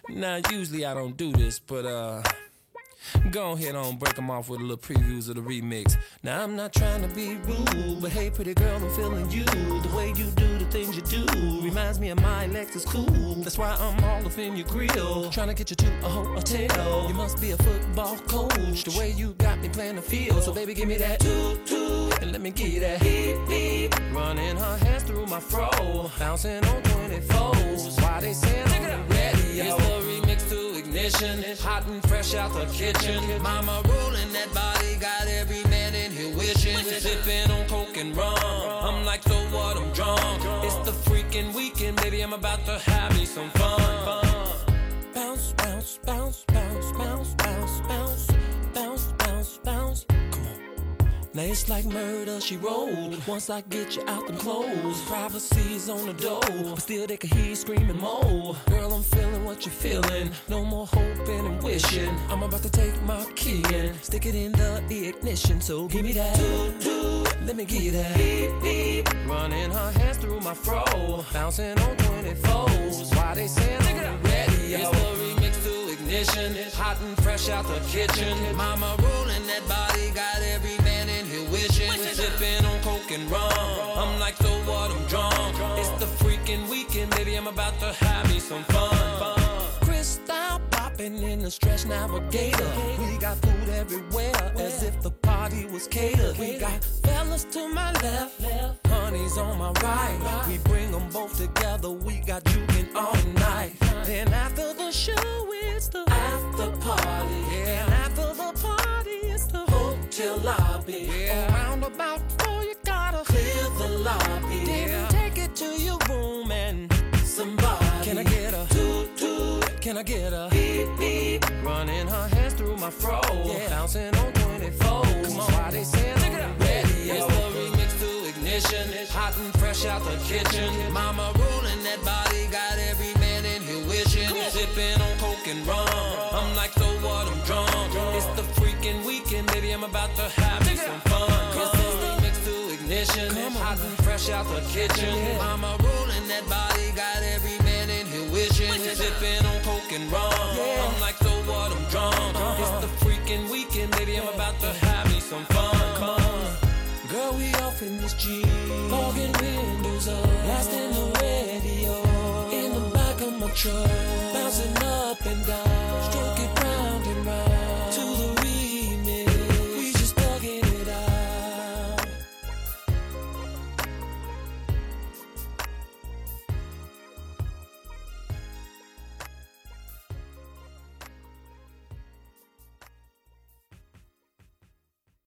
Now, usually I don't do this, but go ahead on, break them off with a little previews of the remix. Now, I'm not trying to be rude, but hey, pretty girl, I'm feeling you. The way you do the things you do reminds me of my Lexus cool. That's why I'm all up in your grill, trying to get you to a hotel. You must be a football coach, the way you got me playing the field. So baby, give me that toot-toot, and let me get that beep-beep. Running her hands through my fro, bouncing on 24s. Why they saying I'm ready? It's the remix to Ignition, hot and fresh out the kitchen. Mama rolling that body, got every man in here wishing. Sipping on coke and rum, I'm like, so what, I'm drunk. It's the freaking weekend, baby, I'm about to have me some fun. Bounce, bounce, bounce, bounce, bounce, bounce, bounce, bounce, bounce, bounce. Come on. Now it's like murder, she rolled. Once I get you out them clothes, privacy's on the door, but still they can hear you screaming more. Girl, I'm feeling what you're feeling. No more hoping and wishing. I'm about to take my key and stick it in the ignition. So give me that toot-toot, let me get that beep-beep. Running her hands through my fro, bouncing on 24s. Why they saying I'm ready? It's the remix to Ignition, hot and fresh out the kitchen. Mama rolling that body, got every man in here wishing. Sipping on coke and rum, I'm like, so what, I'm drunk. It's the freaking weekend, baby, I'm about to have me some fun. Crystal popping in the Stretch Navigator. We got food everywhere, as if the party was catered. We got fellas to my left, honeys on my right. We bring them both together, we got juking all night. Then after the show, it's the after party. Yeah, and after the party, it's the hotel lobby. Yeah, around about 4, you gotta clear the lobby. Then take it to your room and somebody. Can I get a toot-toot? Can I get a beep-beep? Running her hands through my fro, bouncing on 24s. Come on, why they saying I'm ready? It's the remix to Ignition, hot and fresh out the kitchen. Mama rolling that body, got every man in here wishing. Sipping on coke and rum, I'm like, so what, I'm drunk. It's the freaking weekend, baby, I'm about to have me some fun. It's the remix to Ignition, hot and fresh out the kitchen. Mama rolling that body, got every man in here wishing. Sipping on coke and rum, I'm like, so what, I'm drunk. It's the freaking weekend, baby, I'm about to have me some fun. Come on. Girl, we off in this Jeep, fogging windows up, blasting the radio in the back of my truck, bouncing up and down.